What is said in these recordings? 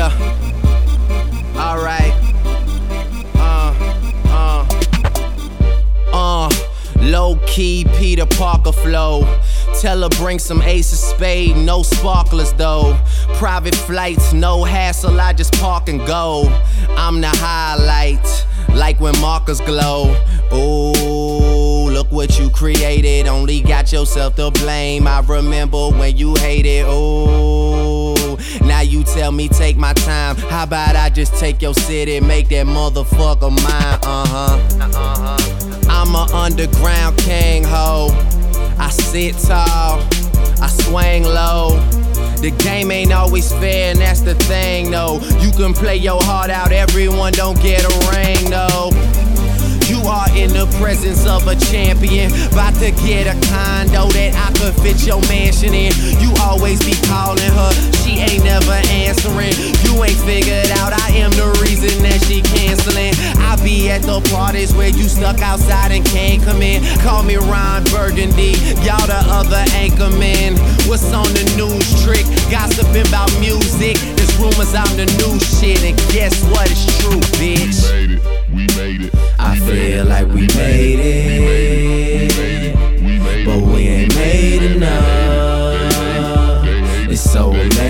Yeah. Alright. Low key Peter Parker flow. Tell her bring some Ace of Spade, no sparklers though. Private flights, no hassle, I just park and go. I'm the highlight, like when markers glow. Ooh, look what you created, only got yourself to blame. I remember when you hated, ooh. Now you tell me take my time, how about I just take your city, make that motherfucker mine, I'm a underground king, ho. I sit tall, I swing low. The game ain't always fair, and that's the thing, though. You can play your heart out, everyone don't get a ring, though. You are in the presence of a champion, about to get a condo that I could fit your mansion in. You always be calling her, she ain't never answering. You ain't figured out I am the reason that she canceling. I be at the parties where you stuck outside and can't come in. Call me Ron Burgundy, y'all the other anchorman. What's on the news trick? Gossiping about music. There's rumors I'm the new shit, and guess what? It's true, bitch. We made it. I feel like we made it, but we ain't made enough. It's so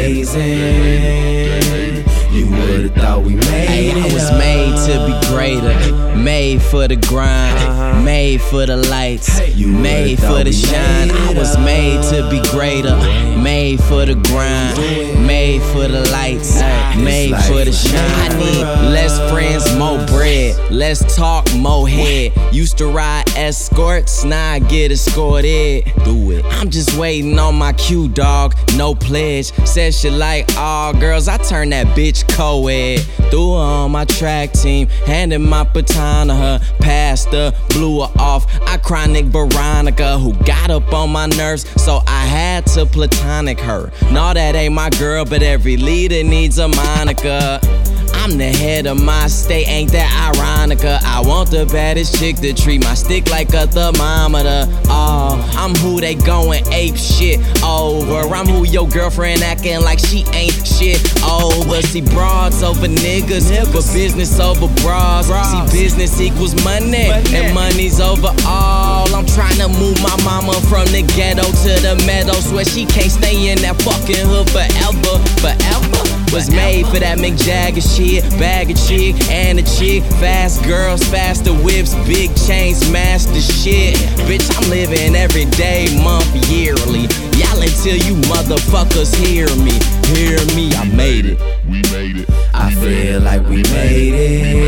amazing. You would've thought we made it. I was made to be greater, made for the grind, made for the lights, made for the shine. I was made to be greater, made for the grind, made for the lights, made for the shine. I need less friends, more bread, less talk, more head. Used to ride escorts, now I get escorted. Do it. I'm just waiting on my cue, dog, no pledge. Said she like all girls, I turn that bitch co-ed. Threw her on my track team, handed my baton to her, passed her, blew her off. I chronic Veronica, who got up on my nerves, so I had to platonic her. No, that ain't my girl, but every leader needs a Monica. I'm the head of my state, ain't that ironica? I want the baddest chick to treat my stick like a thermometer. Oh, I'm who they goin' ape shit over. I'm who your girlfriend acting like she ain't shit over. See, broads over niggas, but business over bras. See, business equals money, and money's over all. I'm trying to move my mama from the ghetto to the meadow, swear she can't stay in that fucking hood forever, forever. Was made for that Mick Jagger shit, bag of chick and a chick, fast girls, faster whips, big chains, master shit. Bitch, I'm living every day, month, yearly. Y'all until you motherfuckers hear me, I made it. We made it. I feel like we made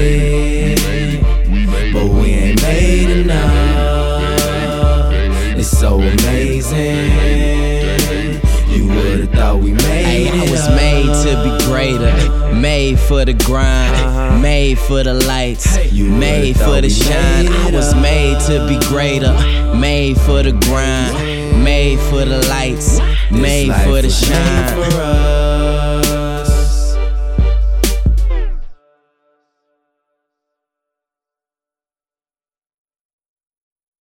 it, but we ain't made enough. It's so amazing. You would've thought we made it. I was made to be greater, made for the grind, made for the lights, made for the shine. I was made to be greater, made for the grind, made for the lights, made for the shine.